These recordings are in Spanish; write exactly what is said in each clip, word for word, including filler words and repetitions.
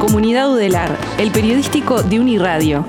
Comunidad Udelar, el periodístico de Uniradio.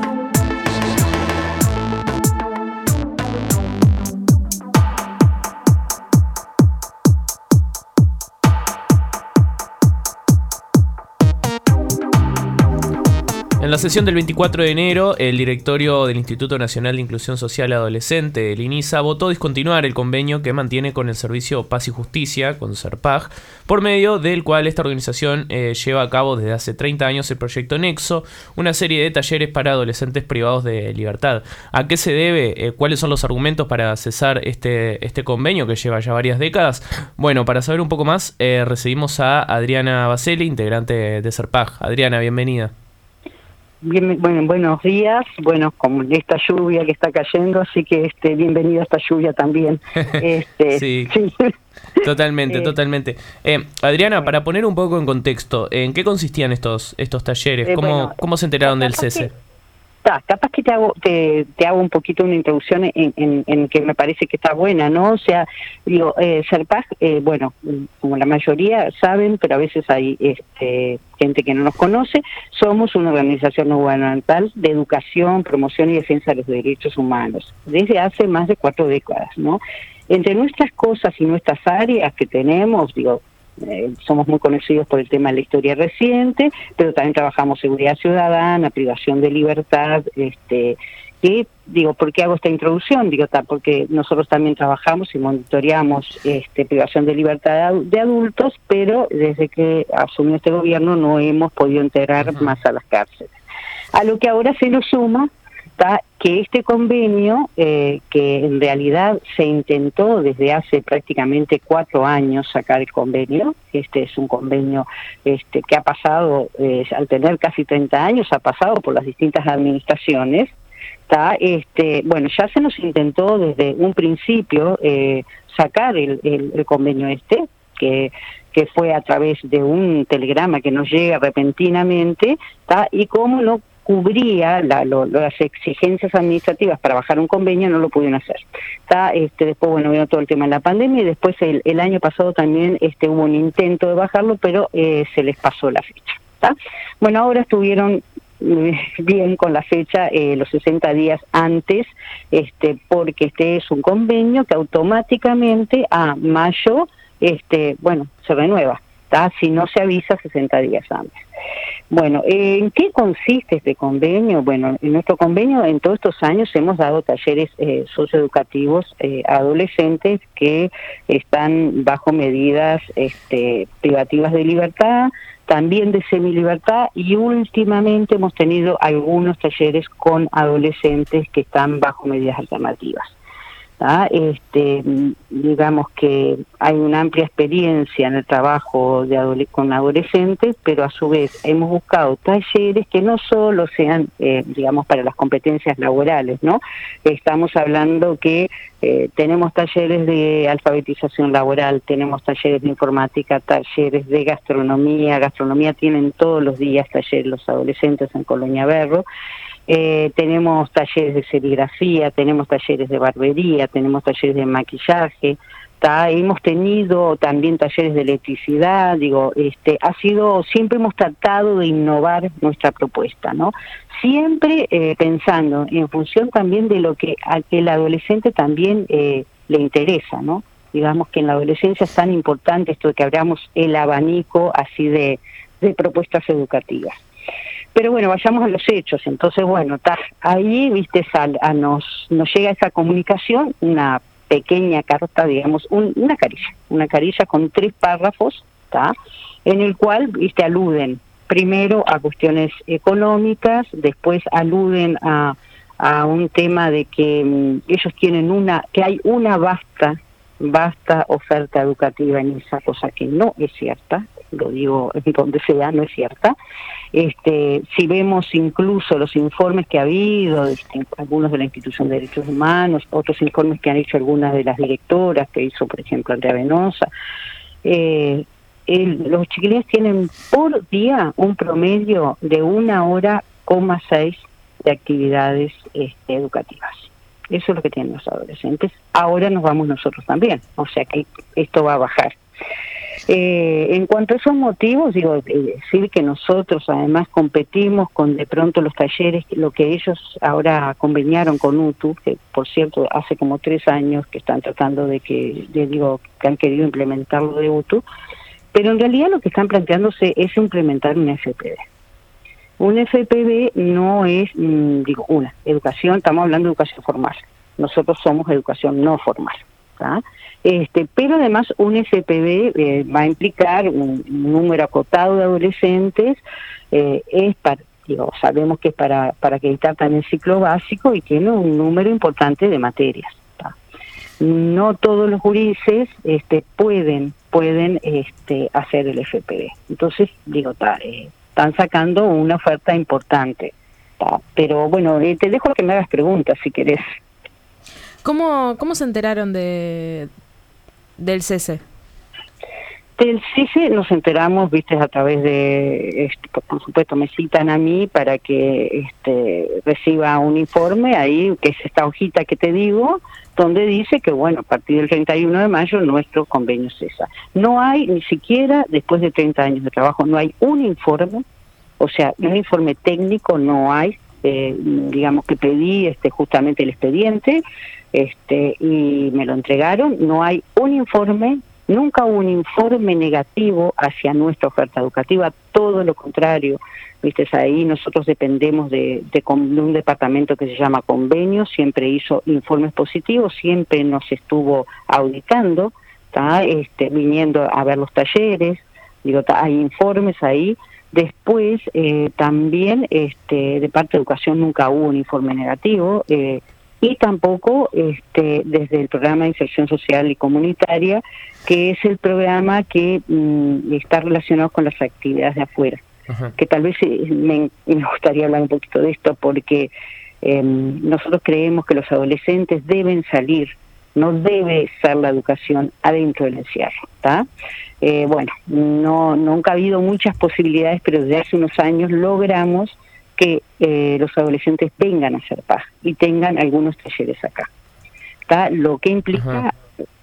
En la sesión del veinticuatro de enero, el directorio del Instituto Nacional de Inclusión Social Adolescente, el INISA, votó discontinuar el convenio que mantiene con el Servicio Paz y Justicia, con SERPAJ, por medio del cual esta organización eh, lleva a cabo desde hace treinta años el proyecto Nexo, una serie de talleres para adolescentes privados de libertad. ¿A qué se debe? Eh, ¿Cuáles son los argumentos para cesar este, este convenio que lleva ya varias décadas? Bueno, para saber un poco más, eh, recibimos a Adriana Baselli, integrante de SERPAJ. Adriana, bienvenida. Bien, bueno, buenos días, bueno, con esta lluvia que está cayendo, así que este, bienvenida a esta lluvia también. Este, sí, sí, totalmente, eh, totalmente. Eh, Adriana, para poner un poco en contexto, ¿en qué consistían estos estos talleres? Eh, ¿Cómo, bueno, ¿Cómo se enteraron del cese? Que, ta, capaz que te hago te, te hago un poquito una introducción en, en, en que me parece que está buena, ¿no? O sea, digo, eh, SERPAJ, eh, bueno, como la mayoría saben, pero a veces hay este, gente que no nos conoce, somos una organización no gubernamental de educación, promoción y defensa de los derechos humanos, desde hace más de cuatro décadas, ¿no? Entre nuestras cosas y nuestras áreas que tenemos, digo, Eh, somos muy conocidos por el tema de la historia reciente, pero también trabajamos seguridad ciudadana, privación de libertad, este, que digo, ¿por qué hago esta introducción? Digo, ta, porque nosotros también trabajamos y monitoreamos este, privación de libertad de adultos, pero desde que asumió este gobierno no hemos podido integrar uh-huh. más a las cárceles. A lo que ahora se nos suma está que este convenio, eh, que en realidad se intentó desde hace prácticamente cuatro años sacar el convenio, este es un convenio este que ha pasado, eh, al tener casi treinta años, ha pasado por las distintas administraciones, está este bueno, ya se nos intentó desde un principio eh, sacar el, el, el convenio este, que que fue a través de un telegrama que nos llega repentinamente, está y cómo no cubría la, lo, las exigencias administrativas para bajar un convenio, no lo pudieron hacer. Está, este, después, bueno, vino todo el tema de la pandemia y después el, el año pasado también este, hubo un intento de bajarlo, pero eh, se les pasó la fecha. ¿Está? Bueno, ahora estuvieron eh, bien con la fecha, eh, los sesenta días antes, este, porque este es un convenio que automáticamente a mayo, este, bueno, se renueva, ¿está? Si no se avisa sesenta días antes. Bueno, ¿en qué consiste este convenio? Bueno, en nuestro convenio en todos estos años hemos dado talleres eh, socioeducativos eh, a adolescentes que están bajo medidas este, privativas de libertad, también de semilibertad, y últimamente hemos tenido algunos talleres con adolescentes que están bajo medidas alternativas. ¿Ah? Este, digamos que hay una amplia experiencia en el trabajo de adole- con adolescentes, pero a su vez hemos buscado talleres que no solo sean, eh, digamos, para las competencias laborales, ¿no? Estamos hablando que eh, tenemos talleres de alfabetización laboral, tenemos talleres de informática, talleres de gastronomía, gastronomía tienen todos los días talleres los adolescentes en Colonia Berro. Eh, tenemos talleres de serigrafía, tenemos talleres de barbería, tenemos talleres de maquillaje, ta, hemos tenido también talleres de electricidad, digo, este, ha sido, siempre hemos tratado de innovar nuestra propuesta, ¿no? Siempre eh, pensando en función también de lo que a que el adolescente también eh, le interesa, ¿no? Digamos que en la adolescencia es tan importante esto de que abramos el abanico así de, de propuestas educativas. Pero bueno, vayamos a los hechos. Entonces, bueno, ta, ahí, viste, sal, a nos, nos llega esa comunicación, una pequeña carta, digamos, un, una carilla, una carilla con tres párrafos, ta, en el cual, viste, aluden primero a cuestiones económicas, después aluden a, a un tema de que um, ellos tienen una, que hay una vasta, vasta oferta educativa en esa cosa que no es cierta, lo digo en donde sea, no es cierta. Este, si vemos incluso los informes que ha habido, este, algunos de la Institución de Derechos Humanos, otros informes que han hecho algunas de las directoras, que hizo por ejemplo Andrea Venosa, eh, el, los chiquilines tienen por día un promedio de una hora coma seis de actividades este, educativas. Eso es lo que tienen los adolescentes. Ahora nos vamos nosotros también, o sea que esto va a bajar. Eh, en cuanto a esos motivos, digo, eh, decir que nosotros además competimos con de pronto los talleres, lo que ellos ahora conveniaron con U T U, que por cierto hace como tres años que están tratando de que, de, digo, que han querido implementar lo de U T U, pero en realidad lo que están planteándose es implementar un F P B. Un F P B no es, mmm, digo, una educación, estamos hablando de educación formal, nosotros somos educación no formal. ¿tá? Este, pero además un F P B eh, va a implicar un, un número acotado de adolescentes, eh, es para, digo, sabemos que es para, para acreditar también el ciclo básico y tiene un número importante de materias. ¿tá? No todos los gurises este, pueden, pueden este, hacer el F P B. Entonces, digo, tá, eh, están sacando una oferta importante. ¿tá? Pero bueno, eh, te dejo que me hagas preguntas si querés. ¿Cómo, cómo se enteraron de del cese? Del cese nos enteramos, viste, a través de, este, por supuesto, me citan a mí para que este, reciba un informe ahí, que es esta hojita que te digo, donde dice que, bueno, a partir del treinta y uno de mayo nuestro convenio cesa. No hay, ni siquiera después de treinta años de trabajo, no hay un informe, o sea, un informe técnico no hay, eh, digamos que pedí este, justamente el expediente, este y me lo entregaron, no hay un informe, nunca hubo un informe negativo hacia nuestra oferta educativa, todo lo contrario, viste, ahí nosotros dependemos de, de, de un departamento que se llama convenio, siempre hizo informes positivos, siempre nos estuvo auditando, ¿tá? Este, viniendo a ver los talleres, digo, tá, hay informes ahí. Después eh, también este, de parte de educación nunca hubo un informe negativo, eh, y tampoco este, desde el programa de inserción social y comunitaria, que es el programa que mm, está relacionado con las actividades de afuera. Ajá. Que tal vez eh, me, me gustaría hablar un poquito de esto, porque eh, nosotros creemos que los adolescentes deben salir, no debe ser la educación adentro del encierro, ¿tá? Eh, bueno, no nunca ha habido muchas posibilidades, pero desde hace unos años logramos que eh, los adolescentes vengan a hacer paz y tengan algunos talleres acá. ¿tá? Lo que implica Ajá.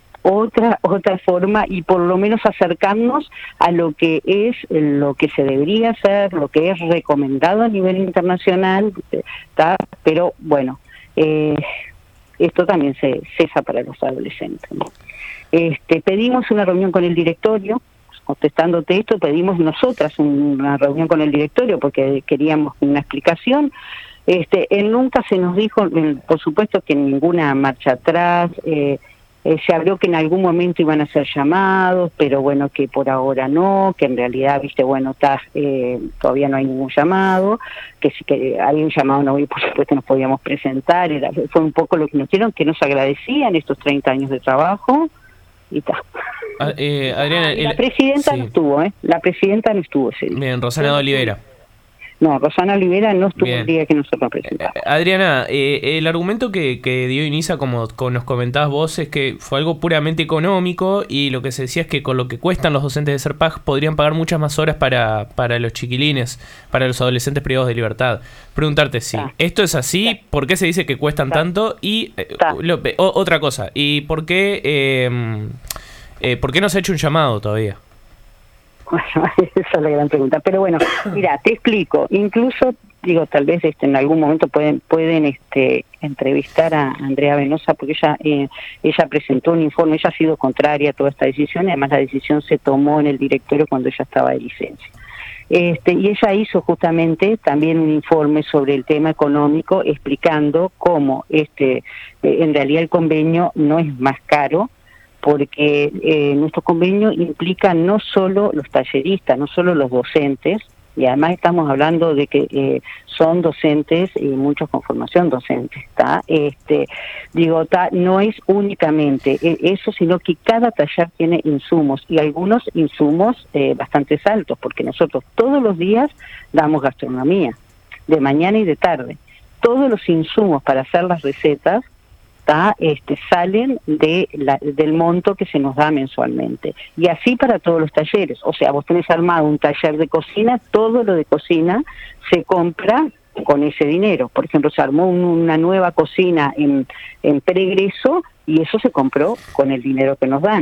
otra otra forma y por lo menos acercarnos a lo que es lo que se debería hacer, lo que es recomendado a nivel internacional, ¿tá? Pero bueno, eh, esto también se cesa para los adolescentes, ¿no? Este, pedimos una reunión con el directorio. Contestándote esto, pedimos nosotras una reunión con el directorio porque queríamos una explicación. Este, él nunca se nos dijo, por supuesto que ninguna marcha atrás, eh, eh, se habló que en algún momento iban a ser llamados, pero bueno, que por ahora no, que en realidad, viste, bueno, está, eh, todavía no hay ningún llamado, que si que hay un llamado no, y por supuesto nos podíamos presentar, era, fue un poco lo que nos dieron, que nos agradecían estos treinta años de trabajo, y está. Ah, eh, Adriana, la presidenta sí. no estuvo, ¿eh? La presidenta no estuvo ese día. Bien, Rosana Olivera. No, Rosana Olivera no estuvo Bien. el día que nosotros presentamos. Eh, Adriana, eh, el argumento que, que dio INISA, como, como nos comentabas vos, es que fue algo puramente económico y lo que se decía es que con lo que cuestan los docentes de SERPAG podrían pagar muchas más horas para, para los chiquilines, para los adolescentes privados de libertad. Preguntarte si ah. esto es así, ah. ¿por qué se dice que cuestan ah. tanto? Y eh, lo, o, otra cosa, ¿y por qué, eh, eh, por qué no se ha hecho un llamado todavía? Bueno, esa es la gran pregunta. Pero bueno, mira, te explico. Incluso, digo, tal vez este, en algún momento pueden pueden este, entrevistar a Andrea Venosa, porque ella eh, ella presentó un informe, ella ha sido contraria a toda esta decisión, y además la decisión se tomó en el directorio cuando ella estaba de licencia. Este, y ella hizo justamente también un informe sobre el tema económico, explicando cómo este eh, en realidad el convenio no es más caro, porque eh, nuestro convenio implica no solo los talleristas, no solo los docentes, y además estamos hablando de que eh, son docentes y muchos con formación docente, ¿tá? Este, digo, tá, no es únicamente eso, sino que cada taller tiene insumos, y algunos insumos eh, bastante altos, porque nosotros todos los días damos gastronomía, de mañana y de tarde. Todos los insumos para hacer las recetas ¿tá? Este, salen de la, del monto que se nos da mensualmente. Y así para todos los talleres. O sea, vos tenés armado un taller de cocina, todo lo de cocina se compra con ese dinero. Por ejemplo, se armó un, una nueva cocina en, en pregreso y eso se compró con el dinero que nos dan.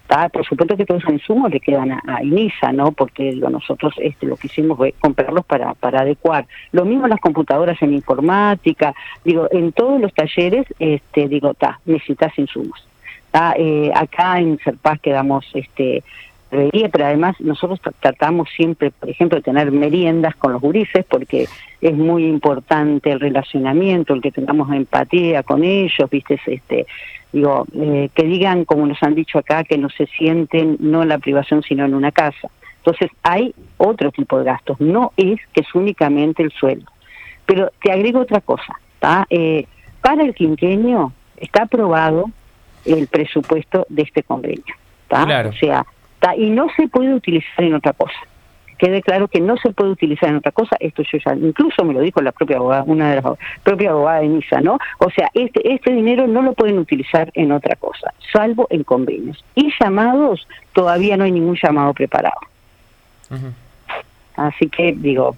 ¿tá? Por supuesto que todos los insumos le quedan a, a INISA, ¿no? Porque digo, nosotros este, lo que hicimos fue comprarlos para, para adecuar. Lo mismo las computadoras en informática, digo, en todos los talleres, este, digo, ta, necesitas insumos. ¿Tá? Eh, acá en Serpaz quedamos, este, reía, pero además nosotros tratamos siempre, por ejemplo, de tener meriendas con los gurises, porque es muy importante el relacionamiento, el que tengamos empatía con ellos, ¿viste? Este, digo, eh, que digan, como nos han dicho acá, que no se sienten no en la privación, sino en una casa. Entonces, hay otro tipo de gastos, no es que es únicamente el sueldo. Pero te agrego otra cosa, ¿tá? Eh, para el quinquenio está aprobado el presupuesto de este convenio, ¿tá? Claro. O sea, ¿tá? Y no se puede utilizar en otra cosa. Quede claro que no se puede utilizar en otra cosa, esto yo ya, incluso me lo dijo la propia abogada, una de las propias abogadas de INISA, ¿no? O sea, este, este dinero no lo pueden utilizar en otra cosa, salvo en convenios. Y llamados, todavía no hay ningún llamado preparado. Uh-huh. Así que, digo,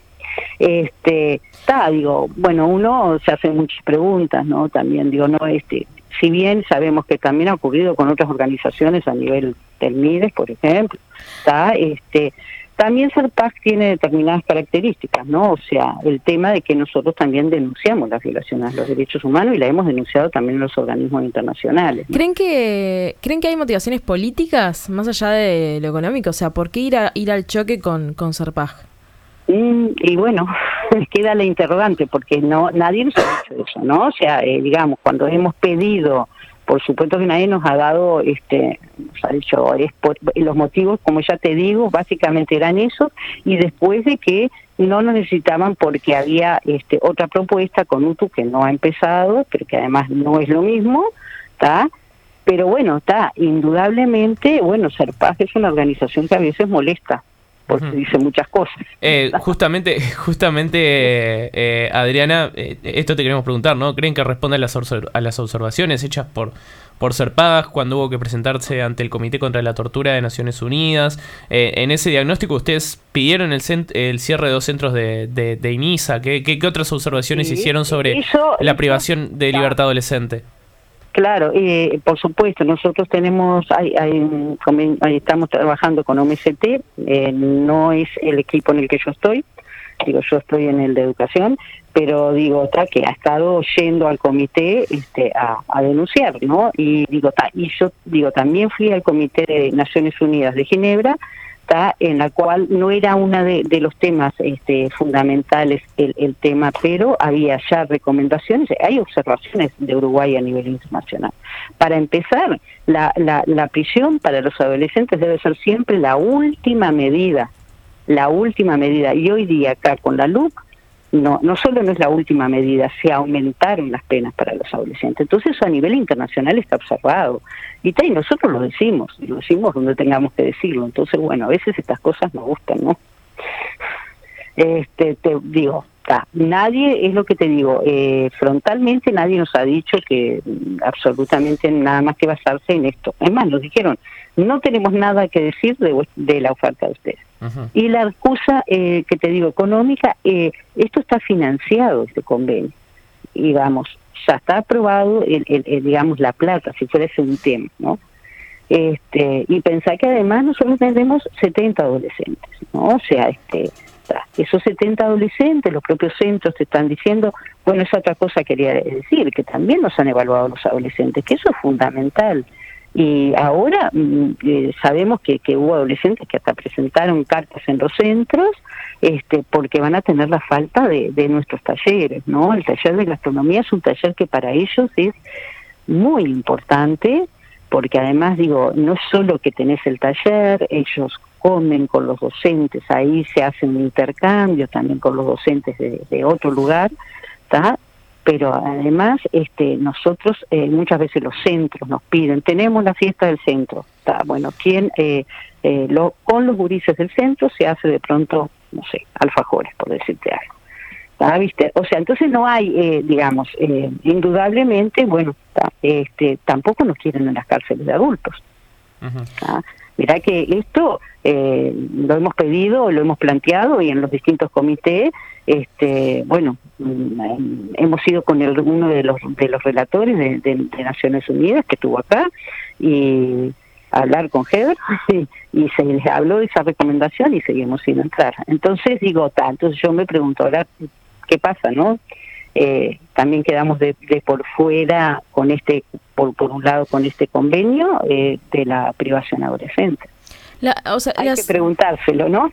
este, está, digo, bueno, uno se hace muchas preguntas, ¿no? También, digo, no, este, si bien sabemos que también ha ocurrido con otras organizaciones a nivel del MIDES, por ejemplo, está, este, también Serpaz tiene determinadas características, ¿no? O sea, el tema de que nosotros también denunciamos las violaciones a los derechos humanos y la hemos denunciado también en los organismos internacionales, ¿no? ¿Creen que creen que hay motivaciones políticas más allá de lo económico? O sea, ¿por qué ir a, ir al choque con, con Serpaz? Mm, y bueno, queda la interrogante, porque no nadie nos ha dicho eso, ¿no? O sea, eh, digamos, cuando hemos pedido, por supuesto que nadie nos ha dado, este, nos ha dicho, es por, los motivos, como ya te digo, básicamente eran esos, y después de que no lo necesitaban porque había este, otra propuesta con U T U que no ha empezado, pero que además no es lo mismo, ¿está? Pero bueno, está, indudablemente, bueno, Serpaz es una organización que a veces molesta, porque uh-huh. dice muchas cosas. Eh, justamente, justamente eh, eh, Adriana, eh, esto te queremos preguntar, ¿no? ¿Creen que responde a las, observ- a las observaciones hechas por, por Serpaz cuando hubo que presentarse ante el Comité contra la Tortura de Naciones Unidas? Eh, en ese diagnóstico ustedes pidieron el, cent- el cierre de dos centros de, de, de INISA. ¿Qué, qué, qué otras observaciones sí, hicieron sobre eso, la privación de libertad adolescente? Claro, eh, por supuesto, nosotros tenemos, hay, hay, hay, estamos trabajando con O M S T, eh, no es el equipo en el que yo estoy, digo, yo estoy en el de educación, pero digo, está que ha estado yendo al comité este, a, a denunciar, ¿no? Y digo, ta, y yo digo, también fui al Comité de Naciones Unidas de Ginebra, ta, en la cual no era uno de, de los temas este, fundamentales el, el tema, pero había ya recomendaciones, hay observaciones de Uruguay a nivel internacional. Para empezar, la, la, la prisión para los adolescentes debe ser siempre la última medida, la última medida, y hoy día acá con la L U C, no, no solo no es la última medida, se aumentaron las penas para los adolescentes. Entonces eso a nivel internacional está observado. Y, ta, y nosotros lo decimos, y lo decimos donde tengamos que decirlo. Entonces, bueno, a veces estas cosas nos gustan, ¿no? Este, te digo, ta, nadie, es lo que te digo, eh, frontalmente nadie nos ha dicho que absolutamente nada más que basarse en esto. Es más, nos dijeron, no tenemos nada que decir de, de la oferta de ustedes. Uh-huh. Y la excusa eh, que te digo económica, eh, esto está financiado, este convenio, y vamos, ya está aprobado el, el, el, digamos, la plata, si fuera ese un tema, ¿no? Este, y pensar que además nosotros tenemos setenta adolescentes, ¿no? O sea, este, esos setenta adolescentes, los propios centros te están diciendo, bueno, esa otra cosa quería decir, que también nos han evaluado los adolescentes, que eso es fundamental. Y ahora eh, sabemos que, que hubo adolescentes que hasta presentaron cartas en los centros este, porque van a tener la falta de, de nuestros talleres, ¿no? El taller de gastronomía es un taller que para ellos es muy importante, porque además, digo, no es solo que tenés el taller, ellos comen con los docentes, ahí se hace un intercambio también con los docentes de, de otro lugar, ¿está? Pero además este nosotros eh, muchas veces los centros nos piden, tenemos la fiesta del centro, ¿tá? Bueno, ¿quién eh, eh, lo, con los gurises del centro se hace de pronto, no sé, alfajores, por decirte algo, ¿tá? ¿Viste? O sea, entonces no hay, eh, digamos, eh, indudablemente, bueno, ¿tá? este tampoco nos quieren en las cárceles de adultos. Uh-huh. Mirá que esto eh, lo hemos pedido, lo hemos planteado y en los distintos comités, este, bueno, hemos ido con el, uno de los de los relatores de, de, de Naciones Unidas que estuvo acá y hablar con Heber y, y se les habló de esa recomendación y seguimos sin entrar. Entonces digo, ta, entonces yo me pregunto ahora, ¿qué pasa, no? Eh, también quedamos de, de por fuera con este, por, por un lado con este convenio eh, de la privación adolescente. La, o sea, Hay las, que preguntárselo, ¿no?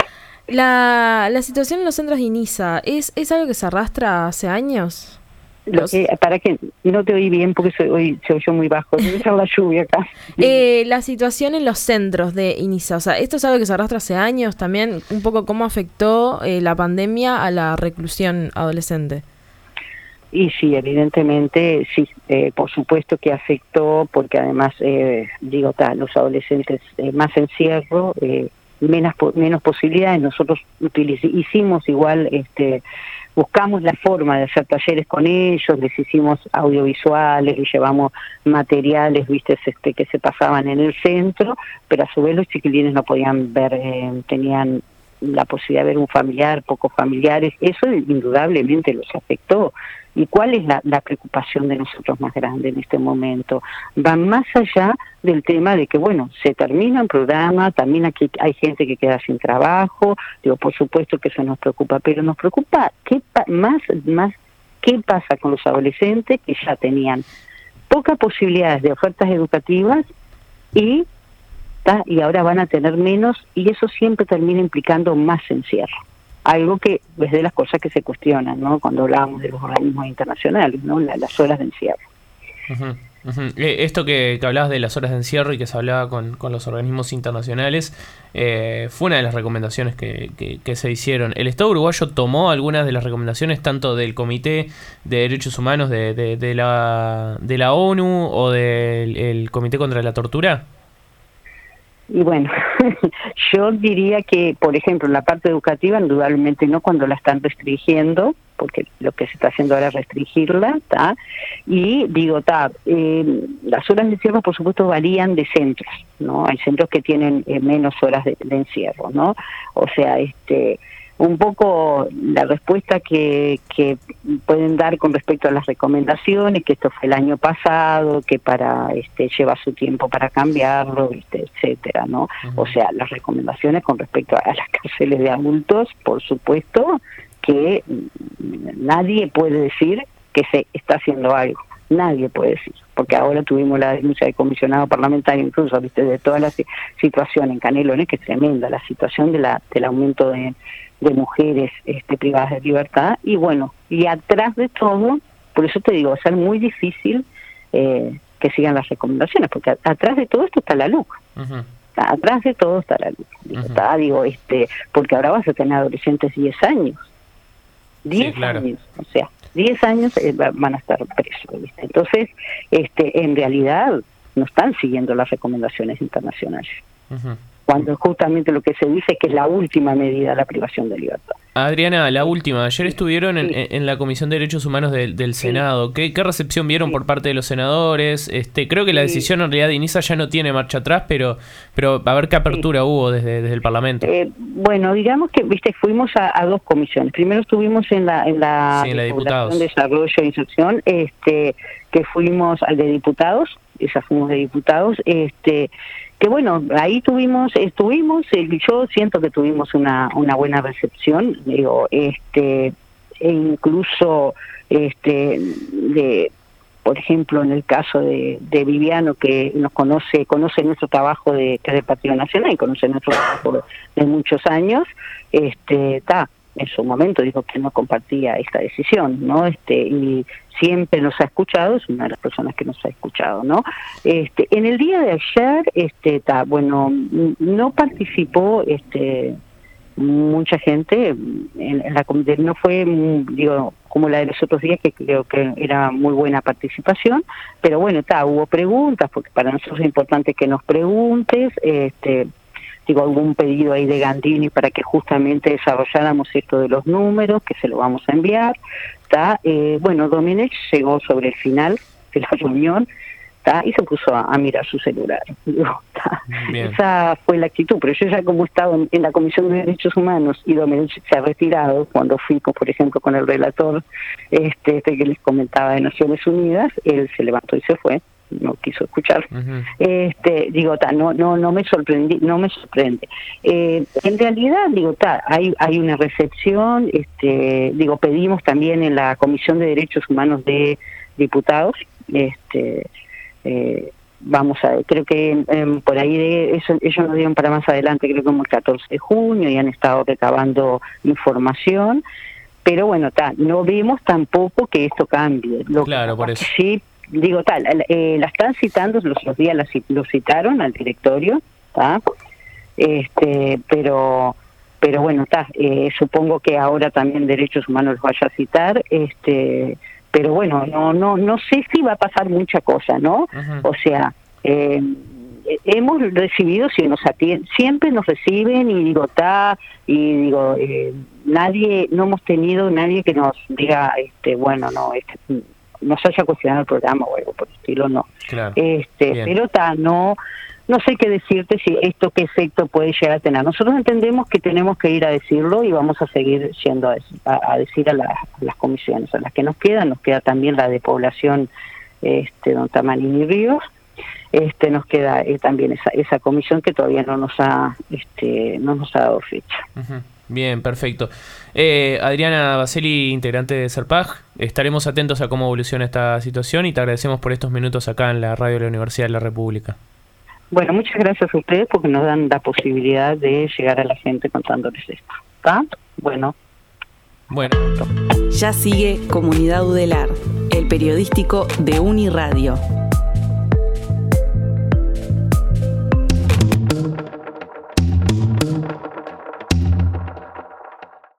La, la situación en los centros de INISA, ¿es, es algo que se arrastra hace años? Lo que, para que no te oí bien porque se, hoy se oyó muy bajo, debe ser la lluvia acá. Eh, la situación en los centros de INISA, o sea, ¿esto es algo que se arrastra hace años también? Un poco cómo afectó eh, la pandemia a la reclusión adolescente. Y sí, evidentemente, sí, eh, por supuesto que afectó, porque además, eh, digo, tal, los adolescentes eh, más encierro, eh, menos menos posibilidades. Nosotros utiliz- hicimos igual, este, buscamos la forma de hacer talleres con ellos, les hicimos audiovisuales, les llevamos materiales, viste, este, que se pasaban en el centro, pero a su vez los chiquilines no podían ver, eh, tenían la posibilidad de ver un familiar, pocos familiares, eso indudablemente los afectó. ¿Y cuál es la, la preocupación de nosotros más grande en este momento? Va más allá del tema de que, bueno, se termina el programa, también aquí hay gente que queda sin trabajo, digo, por supuesto que eso nos preocupa, pero nos preocupa qué pa- más, más qué pasa con los adolescentes que ya tenían pocas posibilidades de ofertas educativas y, ¿tá? y ahora van a tener menos, y eso siempre termina implicando más encierro. Algo que es de las cosas que se cuestionan, ¿no? Cuando hablábamos de los organismos internacionales, ¿no? La, las horas de encierro. Uh-huh, uh-huh. Eh, esto que, que hablabas de las horas de encierro y que se hablaba con, con los organismos internacionales, eh, fue una de las recomendaciones que, que, que se hicieron. ¿El Estado uruguayo tomó algunas de las recomendaciones tanto del Comité de Derechos Humanos de, de, de, la, de la ONU o del el Comité contra la Tortura? Y bueno, yo diría que, por ejemplo, en la parte educativa, indudablemente no cuando la están restringiendo, porque lo que se está haciendo ahora es restringirla, ¿tá? Y digo, ta, eh, las horas de encierro, por supuesto, varían de centros, ¿no? Hay centros que tienen eh, menos horas de, de encierro, ¿no? O sea, este... un poco la respuesta que, que pueden dar con respecto a las recomendaciones, que esto fue el año pasado, que para este lleva su tiempo para cambiarlo, ¿viste? Etcétera, ¿no? Uh-huh. O sea, las recomendaciones con respecto a las cárceles de adultos, por supuesto, que nadie puede decir que se está haciendo algo. Nadie puede decir, porque ahora tuvimos la denuncia del comisionado parlamentario, incluso, viste, de toda la situación en Canelones, que es tremenda, la situación de la del aumento de, de mujeres este, privadas de libertad, y bueno, y atrás de todo, por eso te digo, va a ser muy difícil eh, que sigan las recomendaciones, porque a, atrás de todo esto está la luz. Uh-huh. Atrás de todo está la luz. Digo, uh-huh. está, digo, este, porque ahora vas a tener adolescentes diez años. diez sí, claro. años, o sea, diez años eh, van a estar presos, ¿viste? Entonces, este, en realidad no están siguiendo las recomendaciones internacionales. Uh-huh. Cuando justamente lo que se dice es que es la última medida la privación de libertad. Adriana, la última. Ayer estuvieron en, sí. en la Comisión de Derechos Humanos de, del Senado. Sí. ¿Qué, ¿Qué recepción vieron sí. por parte de los senadores? Este, creo que la decisión sí. en realidad de INISA ya no tiene marcha atrás, pero pero a ver qué apertura sí. hubo desde, desde el Parlamento. Eh, bueno, digamos que viste fuimos a, a dos comisiones. Primero estuvimos en la en la, sí, en la de Diputados. Desarrollo e Inserción, este, que fuimos al de Diputados, esa fuimos de Diputados, este que bueno, ahí tuvimos, estuvimos, yo siento que tuvimos una una buena recepción, digo, este, e incluso, este, de, por ejemplo, en el caso de, de Viviano, que nos conoce, conoce nuestro trabajo de, que es de Partido Nacional, y conoce nuestro trabajo de muchos años, este, está, en su momento dijo que no compartía esta decisión, ¿no? Este, y siempre nos ha escuchado, es una de las personas que nos ha escuchado, ¿no? Este, en el día de ayer, este, ta, bueno, no participó, este, mucha gente, en, en la no fue, digo, como la de los otros días, que creo que era muy buena participación, pero bueno, ta, hubo preguntas, porque para nosotros es importante que nos preguntes, este, digo, algún pedido ahí de Gandini para que justamente desarrolláramos esto de los números, que se lo vamos a enviar, ¿tá? Eh, bueno, Domenech llegó sobre el final de la reunión, ¿tá? Y se puso a, a mirar su celular. Digo, esa fue la actitud, pero yo ya como he estado en, en la Comisión de Derechos Humanos y Domenech se ha retirado, cuando fui, por ejemplo, con el relator este, este que les comentaba de Naciones Unidas, él se levantó y se fue. no quiso escuchar. Uh-huh. Este, digo, ta, no, no, no me sorprendí, no me sorprende. Eh, en realidad, digo, ta, hay, hay una recepción, este, digo, pedimos también en la Comisión de Derechos Humanos de Diputados, este, eh, vamos a ver, creo que eh, por ahí de eso ellos nos dieron para más adelante, creo que como el catorce de junio, y han estado recabando información, pero bueno, ta, no vemos tampoco que esto cambie. Lo claro, que, por eso. Sí, digo, tal, eh, la están citando, los otros días la, lo citaron al directorio, ¿tá? Este, pero pero bueno, está, eh, supongo que ahora también Derechos Humanos los vaya a citar, este, pero bueno, no no no sé si va a pasar mucha cosa, ¿no? Uh-huh. O sea, eh, hemos recibido, si nos atienden, siempre nos reciben, y digo, está, y digo, eh, nadie, no hemos tenido nadie que nos diga, este, bueno, no, este, nos haya cuestionado el programa o algo por el estilo, no. Claro. Este, Bien. Pero está, no, no sé qué decirte si esto qué efecto puede llegar a tener. Nosotros entendemos que tenemos que ir a decirlo y vamos a seguir yendo a, a, a decir a, la, a las comisiones, a las que nos quedan, nos queda también la de población, este, Don Tamanini y Ríos, este, nos queda eh, también esa, esa comisión que todavía no nos ha, este, no nos ha dado fecha. Uh-huh. Bien, perfecto. Eh, Adriana Baselli, integrante de Serpaj, estaremos atentos a cómo evoluciona esta situación y te agradecemos por estos minutos acá en la radio de la Universidad de la República. Bueno, muchas gracias a ustedes porque nos dan la posibilidad de llegar a la gente contándoles esto. ¿Está? Bueno. Bueno. Ya sigue Comunidad Udelar, el periodístico de Uniradio.